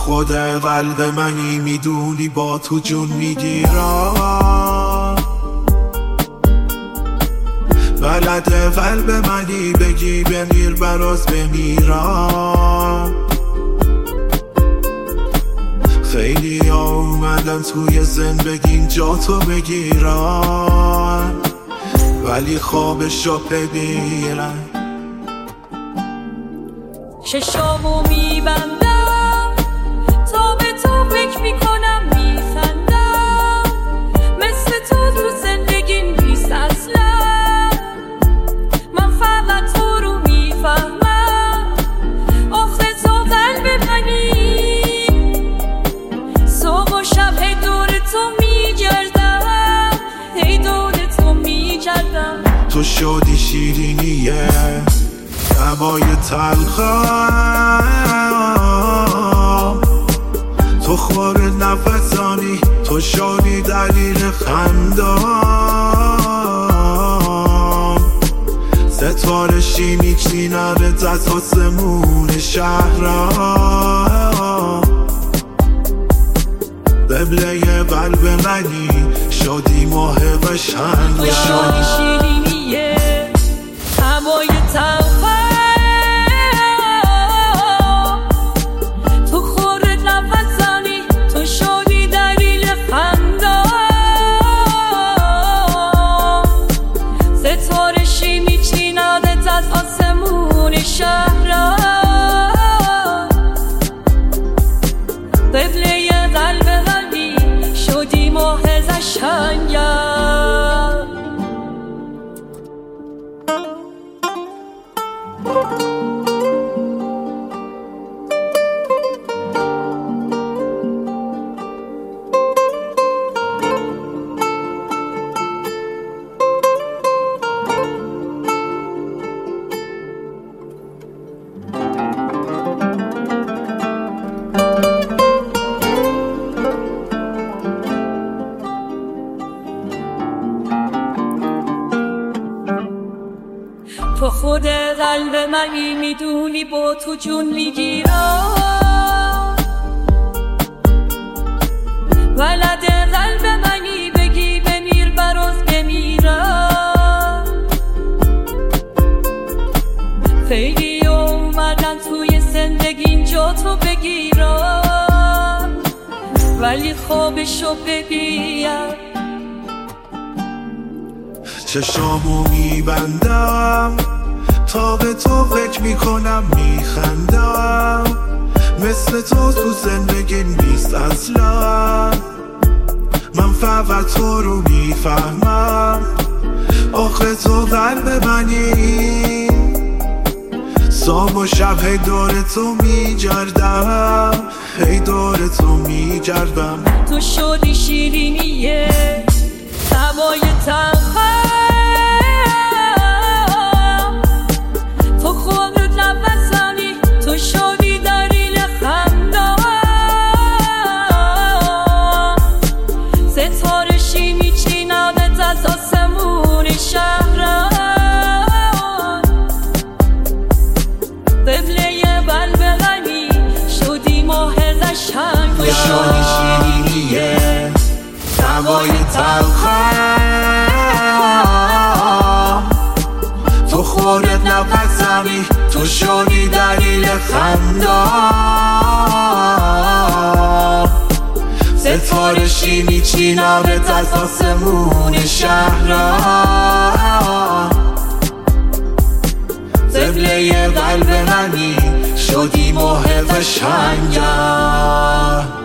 خود قلب منی، میدونی با تو جون میگیرم. بلد قلب منی، بگی بمیر براز بمیرم. خیلی اومدن توی زندگیم جا تو بگیرم، ولی خوابشو ببینن. چشامو میبندم تا به تو فکر میکنم، میخندم مثل تو زندگیم نیست اصلا. من فقط تو رو میفهمم، آخه تو قلب منی. صبح و شب هی دور تو میگردم، هی دور تو میگردم. تو شدی شیرینیه هوای تلخم، تو خور نفسانی، تو شدی دلیل خندم. ستاره شیمی چینمت از آسمون شهرم. قبله قلب منی، شدی ماه قشنگم. تو شدی شیرینیه هوای تلخم، قبله قلب قلبی شدی ماه قشنگم. تو خود قلب منی، میدونی با تو جون میگیرم. ولد قلب منی، بگی بمیر براز بمیرم. خیلی اومدن توی زندگیم جا تو بگیرم، ولی خوابشو ببینم. چشامو میبندم تا به تو فکر میکنم، میخندم مثل تو زندگی نیست اصلا. من فقط تو رو میفهمم، آخه تو قلب منی. صبح و شب هی دور تو میگردم، هی دور تو میگردم. تو شدی شیرینیه هوای تلخم، تو خود نفسانی، تو شدی دلیل خندم. ستاره شیمی چینمت از آسمون شهرم. قبله قلب غنی شدی ماه قشنگم. تو شدی شیرینیه هوای تلخم، تو خودت نفسمی، تو شدی دلیل خندم. ستاره شیمی چینمت از آسمون شهرم. قبله قلب منی، شدی ماه قشنگم.